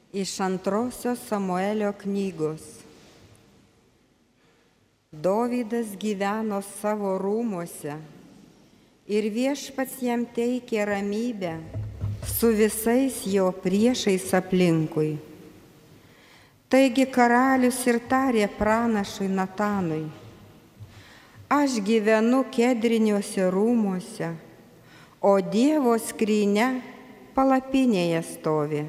Iš antrosios Samuelio knygos. Dovydas gyveno savo rūmuose ir Viešpats jam teikė ramybę su visais jo priešais aplinkui. Taigi karalius ir tarė pranašui Natanui: aš gyvenu kedriniuose rūmuose, o Dievo skrynia palapinėje stovi.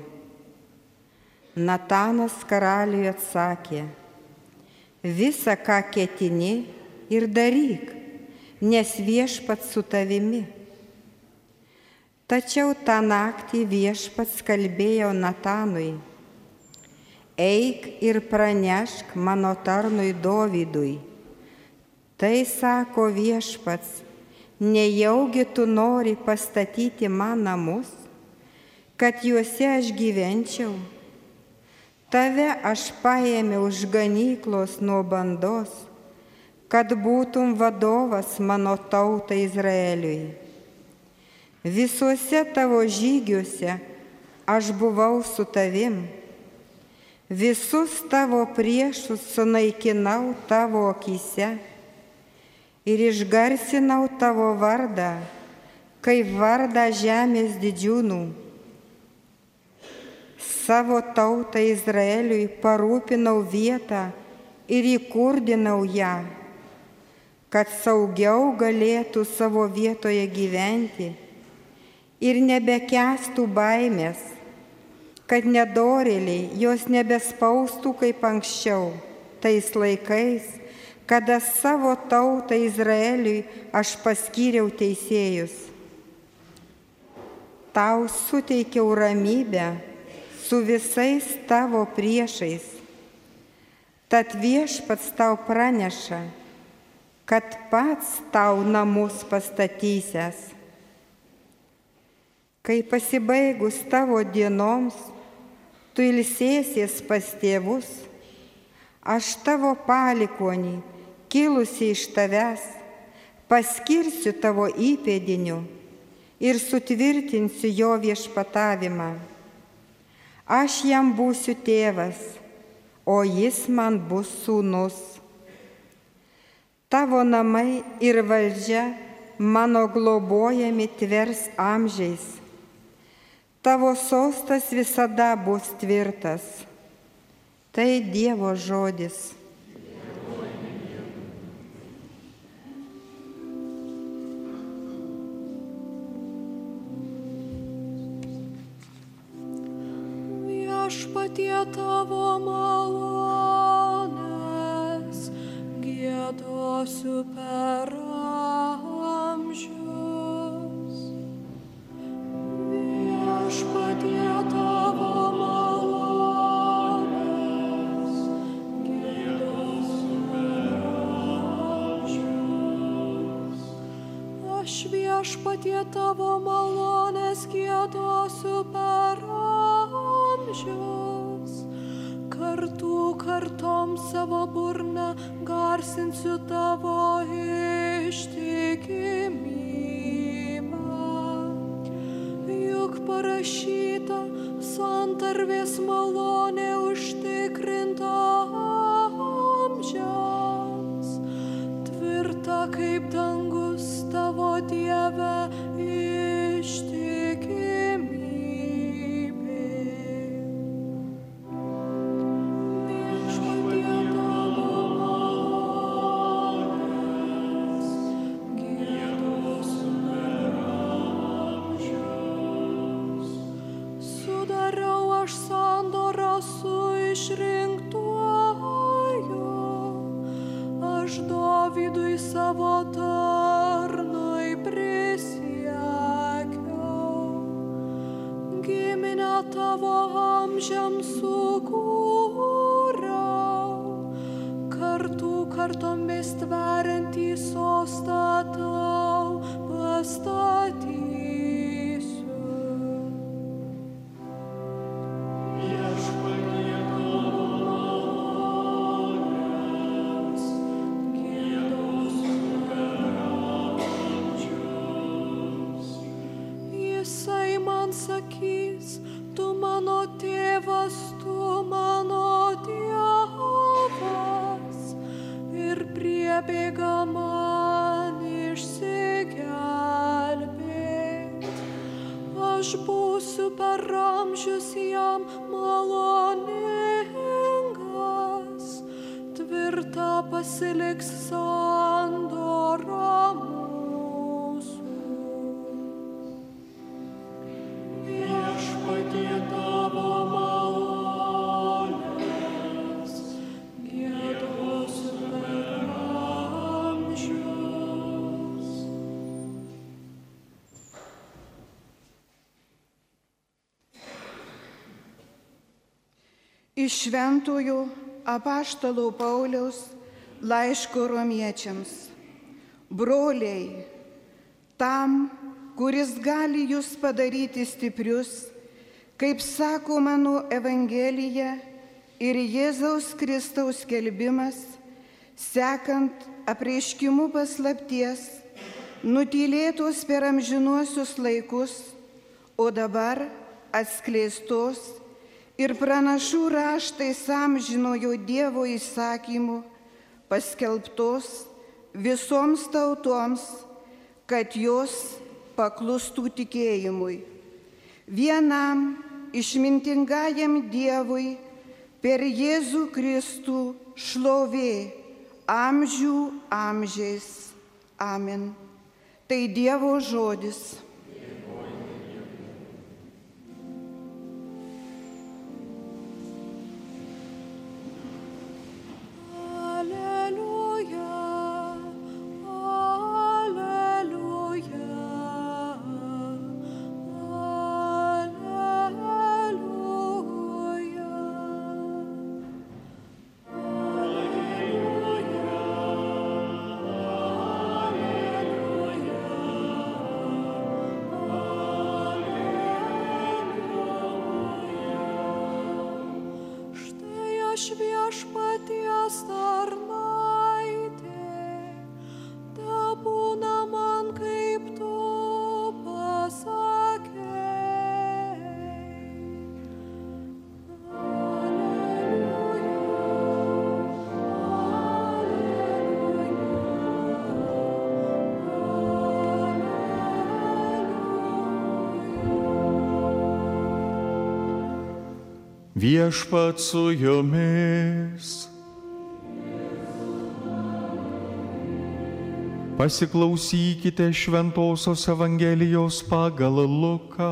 Natanas karaliui atsakė: visa, ką ketini, ir daryk, nes Viešpats su tavimi. Tačiau tą naktį Viešpats kalbėjo Natanui: eik ir pranešk mano tarnui Dovydui. Tai sako Viešpats: nejaugi tu nori pastatyti man namus, kad juose aš gyvenčiau? Tave aš paėmiau iš ganyklos nuo bandos, kad būtum vadovas mano tautai Izraeliui. Visuose tavo žygiuose aš buvau su tavim. Visus tavo priešus sunaikinau tavo akyse ir išgarsinau tavo vardą, kaip vardą žemės didžiūnų. Savo tautą Izraeliui parūpinau vietą ir įkurdinau ją, kad saugiau galėtų savo vietoje gyventi ir nebekęstų baimės, kad nedorėliai jos nebespaustų kaip anksčiau, tais laikais, kada savo tautą Izraeliui aš paskyriau teisėjus. Tau suteikiau ramybę su visais tavo priešais. Tad Viešpats tau praneša, kad pats tau namus pastatysiąs. Kai pasibaigus tavo dienoms, tu ilsėsies pas tėvus, aš tavo palikuonį, kilusi iš tavęs, paskirsiu tavo įpėdiniu ir sutvirtinsiu jo viešpatavimą. Aš jam būsiu tėvas, o jis man bus sūnus. Tavo namai ir valdžia mano globojami tvers amžiais. Tavo sostas visada bus tvirtas. Tai Dievo žodis. Viešpatie tavo malonės giedosiu per amžius. Viešpatie tavo malonės giedosiu per amžius. Aš Viešpatie tavo malonės giedosiu per amžius. Kartų kartom savo burną garsinsiu tavo ištikimybę. Juk parašyta, santarvės malonė užtikrinta amžiams. Tvirta kaip dangus tavo Dieve ištikimybė. Dovydui savo tarnui prisiekiau, giminę tavo amžiams sukūriau, kartų kartomis tveriantį sostą tau pastatysiu. Sakys, tu mano tėvas, amžius jam maloningas, tvirta pasiliks sandora mūsų. Viešpatie tavo malonės, giedros per amžius. Iš šventųjų apaštalo Pauliaus laiško romiečiams. Broliai, tam, kuris gali jūs padaryti stiprius, kaip sako mano Evangelija ir Jėzaus Kristaus skelbimas, sekant apreiškimu paslapties, nutylėtos per amžinuosius laikus, o dabar atskleistos ir pranašų raštais amžinojo Dievo įsakymu paskelbtos visoms tautoms, kad jos paklustų tikėjimui. Vienam išmintingajam Dievui per Jėzų Kristų šlovė amžių amžiais. Amen. Tai Dievo žodis. Viešpaties tarnaitė, tebūna man kaip tu pasakei. Viešpat su jumis. Pasiklausykite Šventosios Evangelijos pagal Luką.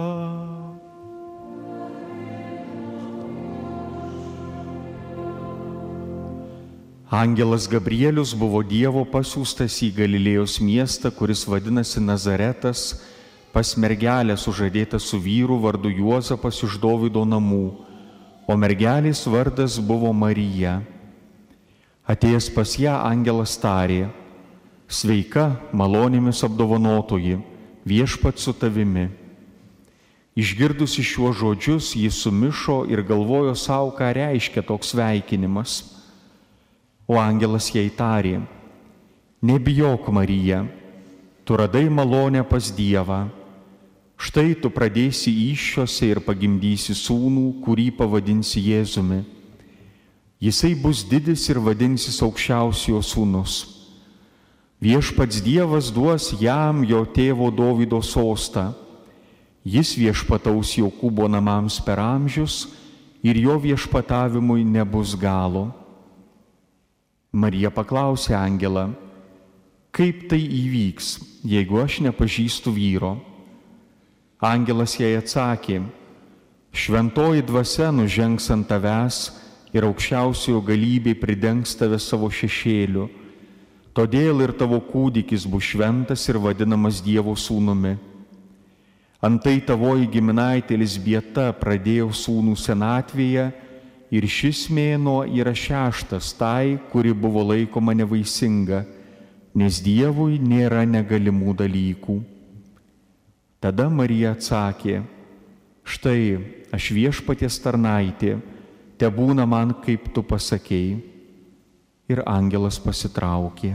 Angelas Gabrielius buvo Dievo pasiųstas į Galilėjos miestą, kuris vadinasi Nazaretas, pas mergelę sužadėtą su vyru vardu Juozapas iš Dovydo namų, o mergelės vardas buvo Marija. Atėjęs pas ją angelas tarė: Sveika, malonėmis apdovanotoji, viešpat su tavimi. Išgirdusi šiuos žodžius, ji sumišo ir galvojo savo, ką reiškia toks sveikinimas. O angelas jai tarė: Nebijok, Marija, tu radai malonę pas Dievą. Štai tu pradėsi įsčiose ir pagimdysi sūnų, kurį pavadinsi Jėzumi. Jisai bus didis ir vadinsis Aukščiausiojo sūnus. Viešpats Dievas duos jam jo tėvo Dovydo sostą. Jis viešpataus Jokūbo namams per amžius ir jo viešpatavimui nebus galo. Marija paklausė angelą: Kaip tai įvyks, jeigu aš nepažįstu vyro? Angelas jai atsakė: Šventoji dvasia nužengs ant tavęs ir Aukščiausiojo galybė pridengs tave savo šešėliu. Todėl ir tavo kūdikis bus šventas ir vadinamas Dievo sūnumi. Antai tavoji giminaitė Elzbieta pradėjo sūnų senatvėje ir šis mėnuo yra 6. tai, kuri buvo laikoma nevaisinga, nes Dievui nėra negalimų dalykų. Tada Marija atsakė: Štai aš viešpaties tarnaitė, tebūna man kaip tu pasakei. Ir angelas pasitraukė.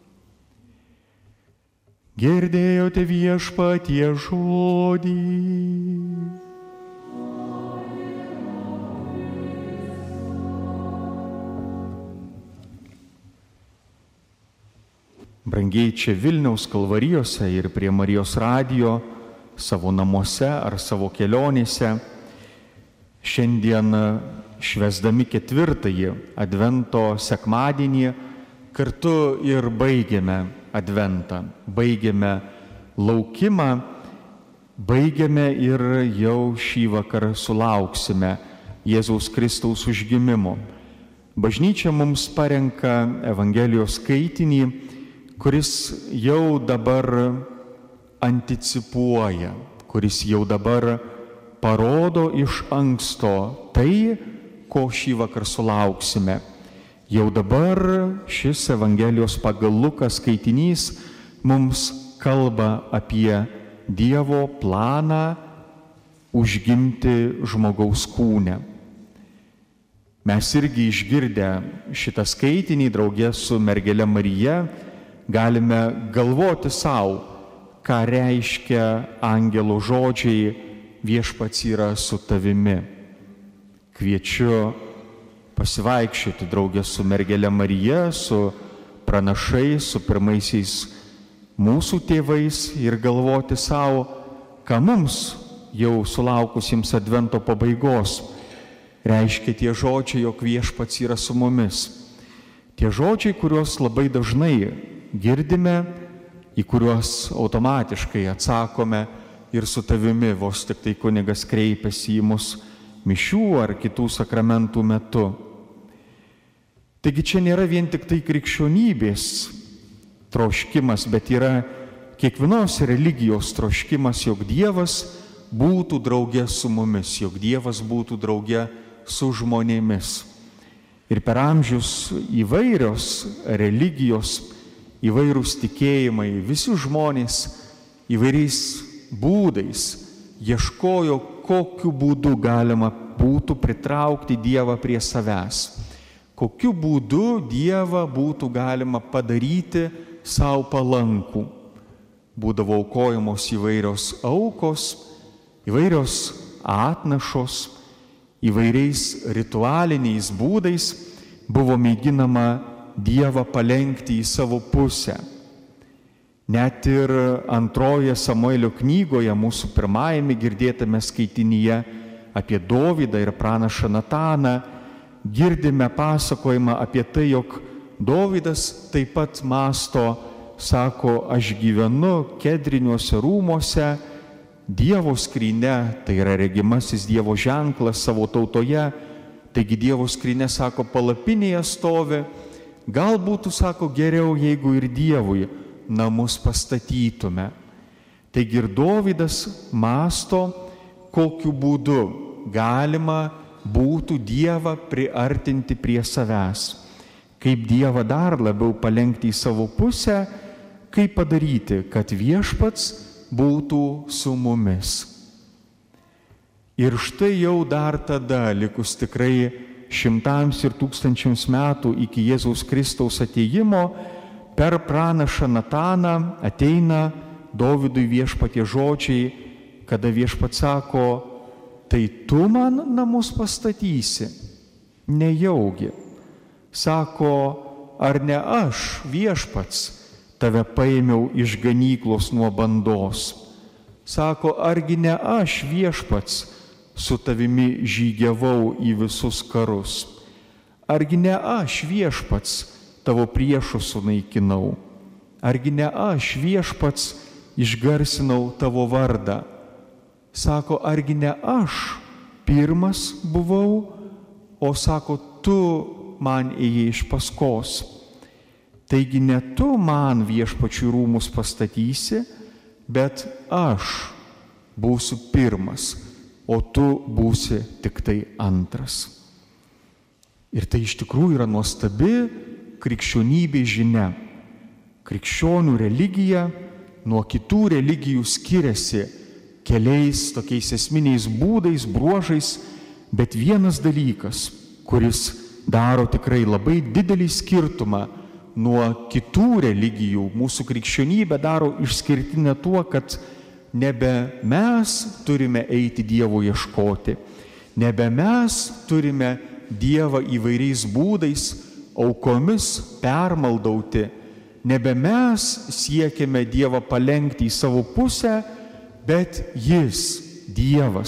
Girdėjote viešpatie žodį. Brangiai, čia Vilniaus Kalvarijose ir prie Marijos radijo, savo namuose ar savo kelionėse, Šiandien švęsdami 4-ąjį Advento sekmadienį kartu ir baigiame Adventą, baigiame laukimą, baigiame ir jau šį vakarą sulauksime Jėzaus Kristaus užgimimo. Bažnyčia mums parenka Evangelijos skaitinį, kuris jau dabar anticipuoja, kuris jau dabar parodo iš anksto tai, ko šį vakar sulauksime. Jau dabar šis Evangelijos pagal Luką skaitinys mums kalba apie Dievo planą užgimti žmogaus kūne. Mes irgi išgirdę šitą skaitinį draugė su mergele Marija galime galvoti savo, ką reiškia angelo žodžiai viešpats yra su tavimi. Kviečiu pasivaikščioti draugė su mergele Marija, su pranašais, su pirmaisiais mūsų tėvais ir galvoti savo, ką mums jau sulaukusiems Advento pabaigos reiškia tie žodžiai, jog viešpats yra su mumis. Tie žodžiai, kuriuos labai dažnai girdime, į kuriuos automatiškai atsakome ir su tavimi, vos tik tai kunigas kreipiasi į mus mišių ar kitų sakramentų metu. Taigi čia nėra vien tik tai krikščionybės troškimas, bet yra kiekvienos religijos troškimas, jog Dievas būtų drauge su mumis, jog Dievas būtų drauge su žmonėmis. Ir per amžius įvairios religijos, įvairūs tikėjimai, visi žmonės įvairiais būdais ieškojo, kokiu būdu galima būtų pritraukti Dievą prie savęs. Kokiu būdu Dievą būtų galima padaryti savo palankų. Būdavo aukojamos įvairios aukos, įvairios atnašos, įvairiais ritualiniais būdais buvo mėginama Dievą palenkti į savo pusę. Net ir antroje Samuelio knygoje, mūsų pirmajame girdėtame skaitinyje apie Dovydą ir pranašą Nataną, girdime pasakojimą apie tai, jog Dovydas taip pat mąsto, sako, aš gyvenu kedriniuose rūmuose, Dievo skryne, tai yra regimasis Dievo ženklas savo tautoje, taigi Dievo skryne, sako, palapinėje stovi, gal būtų, sako, geriau, jeigu ir Dievui namus pastatytume. Taigi ir Dovydas mąsto, kokiu būdu galima būtų Dievą priartinti prie savęs, kaip Dievą dar labiau palenkti į savo pusę, kaip padaryti, kad viešpats būtų su mumis. Ir štai jau dar tada, likus tikrai šimtams ir tūkstančiams metų iki Jėzaus Kristaus atėjimo, per pranašą Nataną ateina Dovydui viešpatie žodžiai, kada viešpats sako, tai tu man namus pastatysi, nejaugi. Sako, ar ne aš, viešpats, tave paėmiau iš ganyklos nuo bandos. Sako, argi ne aš, viešpats, su tavimi žygiavau į visus karus. Argi ne aš, viešpats, tavo priešus sunaikinau. Argi ne aš, viešpats, išgarsinau tavo vardą. Sako, argi ne aš pirmas buvau, o sako, tu man ėjai iš paskos. Taigi ne tu man viešpačių rūmus pastatysi, bet aš būsiu pirmas, o tu būsi tik tai antras. Ir tai iš tikrųjų yra nuostabi krikščionybė žinia. Krikščionių religija nuo kitų religijų skiriasi keliais tokiais esminiais būdais, bruožais, bet vienas dalykas, kuris daro tikrai labai didelį skirtumą nuo kitų religijų, mūsų krikščionybę daro išskirtinę tuo, kad nebe mes turime eiti Dievo ieškoti, nebe mes turime Dievą įvairiais būdais, aukomis permaldauti, nebe mes siekiame Dievą palenkti į savo pusę, bet Jis, Dievas,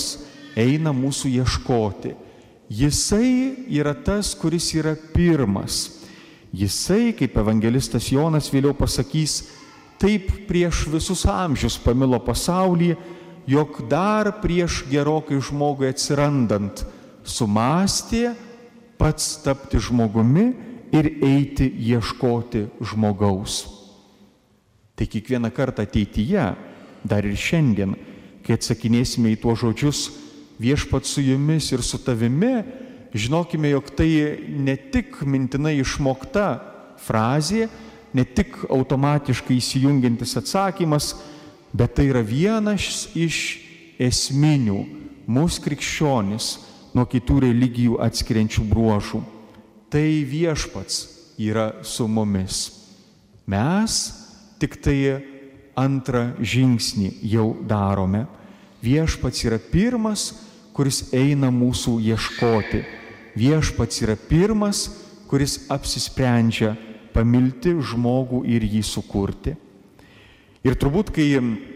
eina mūsų ieškoti. Jisai yra tas, kuris yra pirmas. Jisai, kaip evangelistas Jonas vėliau pasakys, taip prieš visus amžius pamilo pasaulį, jog dar prieš gerokai žmogui atsirandant sumąstė pats tapti žmogumi ir eiti ieškoti žmogaus. Tai kiekvieną kartą ateityje, dar ir šiandien, kai atsakinėsime į tuos žodžius viešpats su jumis ir su tavimi, žinokime, jog tai ne tik mintinai išmokta frazė, ne tik automatiškai įsijungiantis atsakymas, bet tai yra vienas iš esminių mūsų krikščionis nuo kitų religijų atskiriančių bruožų. Tai viešpats yra su mumis. Mes tik tai antrą žingsnį jau darome. Viešpats yra pirmas, kuris eina mūsų ieškoti. Viešpats yra pirmas, kuris apsisprendžia pamilti žmogų ir jį sukurti. Ir turbūt, kai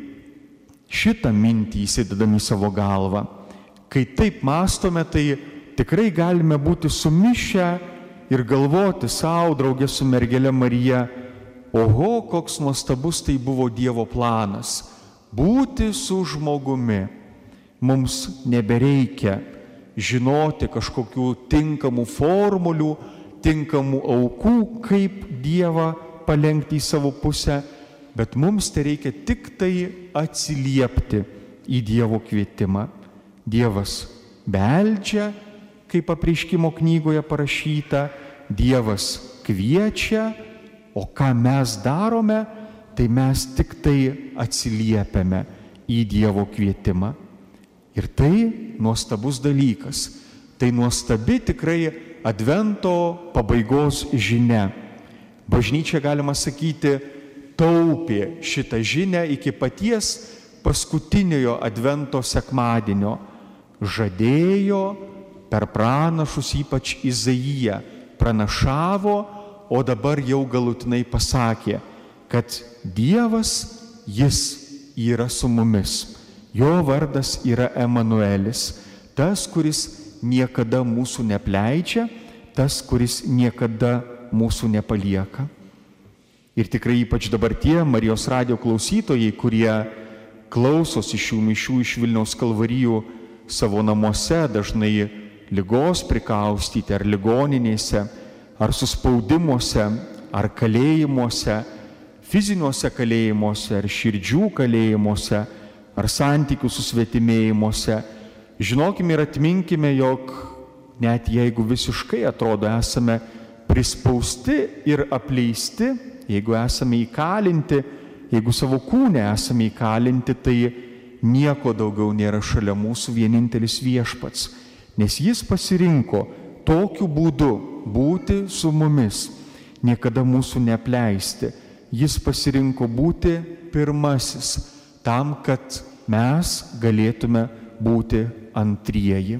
šitą mintį įsidedame į savo galvą, kai taip mąstome, tai tikrai galime būti sumišę ir galvoti savo draugė su mergele Marija, oho, koks nuostabus tai buvo Dievo planas – būti su žmogumi. Mums nebereikia žinoti kažkokių tinkamų formulių, tinkamų aukų, kaip Dievą palenkti į savo pusę, bet mums tai reikia tik tai atsiliepti į Dievo kvietimą. Dievas beldžia, kaip apreiškimo knygoje parašyta, Dievas kviečia, o ką mes darome, tai mes tik tai atsiliepiame į Dievo kvietimą. Ir tai nuostabus dalykas. Tai nuostabi tikrai Advento pabaigos žinia. Bažnyčia, galima sakyti, taupė šitą žinią iki paties paskutiniojo Advento sekmadienio. Žadėjo per pranašus, ypač Izaiją, pranašavo, o dabar jau galutinai pasakė, kad Dievas, jis yra su mumis. Jo vardas yra Emanuelis, tas, kuris niekada mūsų neapleidžia, tas, kuris niekada mūsų nepalieka. Ir tikrai ypač dabar tie Marijos radijo klausytojai, kurie klausosi šių mišių iš Vilniaus Kalvarijų savo namuose, dažnai ligos prikaustyti, ar ligoninėse, ar suspaudimuose, ar kalėjimuose, fiziniuose kalėjimuose, ar širdžių kalėjimuose, ar santykių susvetimėjimuose. Žinokime ir atminkime, jog net jeigu visiškai atrodo esame prispausti ir apleisti, jeigu esame įkalinti, jeigu savo kūne esame įkalinti, tai nieko daugiau nėra šalia mūsų, vienintelis viešpats. Nes jis pasirinko tokiu būdu būti su mumis, niekada mūsų neapleisti. Jis pasirinko būti pirmasis, tam, kad mes galėtume būti antrieji.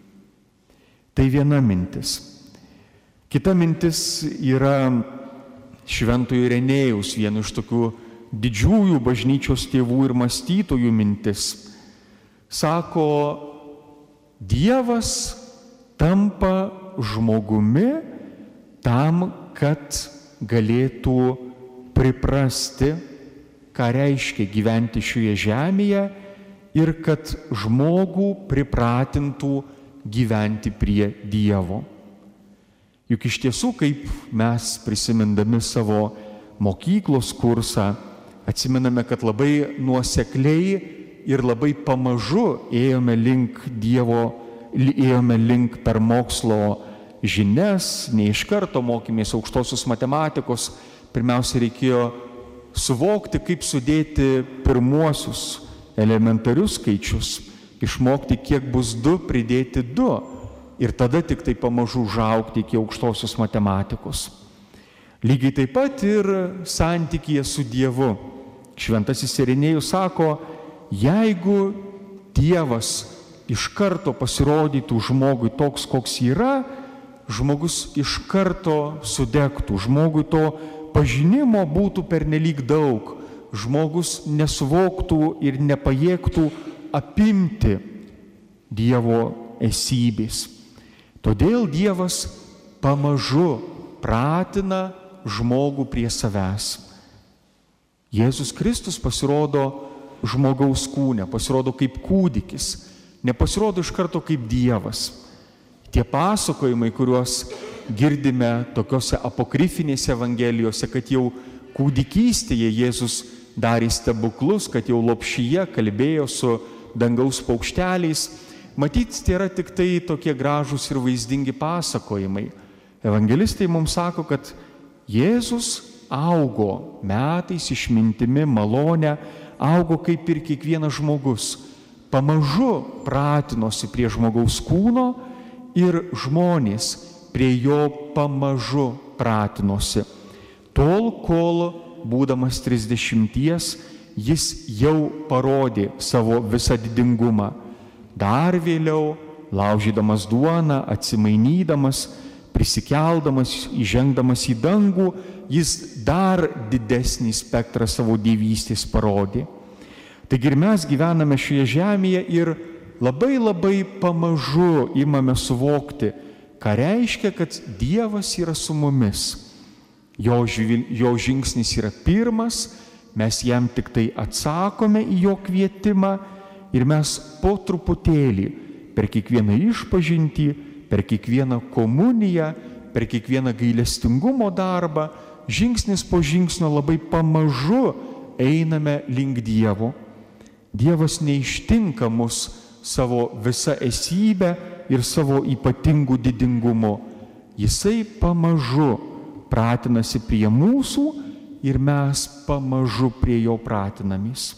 Tai viena mintis. Kita mintis yra Šventojo Irenėjaus, vieno iš tokių didžiųjų bažnyčios tėvų ir mąstytojų mintis. Sako, Dievas tampa žmogumi tam, kad galėtų priprasti, ką reiškia gyventi šioje žemėje ir kad žmogų pripratintų gyventi prie Dievo. Juk iš tiesų, kaip mes prisimindami savo mokyklos kursą, atsimename, kad labai nuosekliai ir labai pamažu ėjome link Dievo, ėjome link per mokslo žinias, ne iš karto mokėmės aukštosios matematikos, pirmiausia reikėjo suvokti, kaip sudėti pirmuosius elementarius skaičius, išmokti, kiek bus 2 pridėti 2 ir tada tik tai pamažu užaugti iki aukštosios matematikos. Lygiai taip pat ir santykyje su Dievu. Šventasis Irenėjus sako, jeigu Dievas iš karto pasirodytų žmogui toks, koks yra, žmogus iš karto sudegtų, žmogui to pažinimo būtų pernelyg daug, žmogus nesuvoktų ir nepajėgtų apimti Dievo esybės. Todėl Dievas pamažu pratina žmogų prie savęs. Jėzus Kristus pasirodo žmogaus kūne, pasirodo kaip kūdikis, nepasirodo iš karto kaip Dievas. Tie pasakojimai, kuriuos girdime tokiose apokrifinėse evangelijose, kad jau kūdikystėje Jėzus darė stebuklus, kad jau lopšyje kalbėjo su dangaus paukšteliais, matyt, tai yra tik tai tokie gražūs ir vaizdingi pasakojimai. Evangelistai mums sako, kad Jėzus augo metais išmintimi, malone, augo kaip ir kiekvienas žmogus. Pamažu pratinosi prie žmogaus kūno ir žmonės prie jo pamažu pratinosi. Tol, kol būdamas 30, jis jau parodė savo visą didingumą. Dar vėliau, laužydamas duoną, atsimainydamas, prisikeldamas, įžengdamas į dangų, jis dar didesnį spektrą savo dievystės parodė. Taigi ir mes gyvename šioje žemėje ir labai pamažu imame suvokti, ką reiškia, kad Dievas yra su mumis. Jo žingsnis yra pirmas, mes jam tik tai atsakome į jo kvietimą ir mes po truputėlį per kiekvieną išpažintį, per kiekvieną komuniją, per kiekvieną gailestingumo darbą, žingsnis po žingsnio labai pamažu einame link Dievo. Dievas neištinka mus savo visą esybę ir savo ypatingų didingumu. Jisai pamažu pratinasi prie mūsų ir mes pamažu prie jo pratinamės.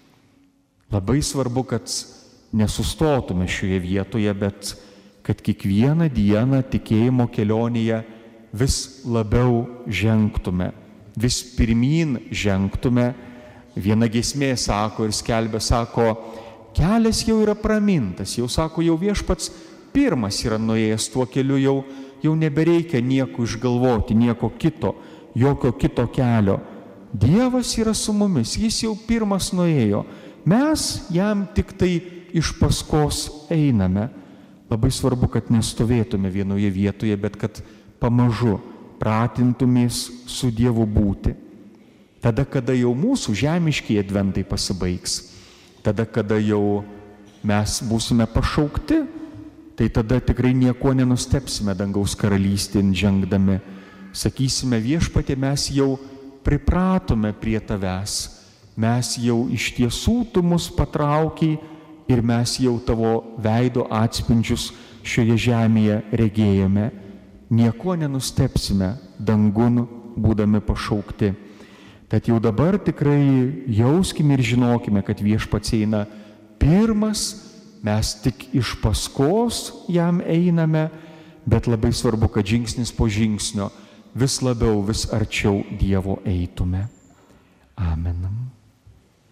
Labai svarbu, kad nesustotume šioje vietoje, bet kad kiekvieną dieną tikėjimo kelionėje vis labiau žengtume, vis pirmyn žengtume. Viena giesmė sako ir skelbia, sako, kelias jau yra pramintas, jau sako, jau Viešpats pirmas yra nuėjęs tuo keliu, jau nebereikia nieko išgalvoti, nieko kito, jokio kito kelio. Dievas yra su mumis, jis jau pirmas nuėjo, mes jam tik tai iš paskos einame. Labai svarbu, kad nestovėtume vienoje vietoje, bet kad pamažu pratintumės su Dievu būti. Tada, kada jau mūsų žemiškiai adventai pasibaigs, tada, kada jau mes būsime pašaukti, tai tada tikrai nieko nenustebsime dangaus karalystėn žengdami. Sakysime, Viešpatie, mes jau pripratome prie tavęs, mes jau iš tiesų tu mus patraukiai ir mes jau tavo veido atspindžius šioje žemėje regėjome. Nieko nenustebsime dangun būdami pašaukti. Tad jau dabar tikrai jauskime ir žinokime, kad Viešpats eina pirmas, mes tik iš paskos jam einame, bet labai svarbu, kad žingsnis po žingsnio vis labiau, vis arčiau Dievo eitume. Amen.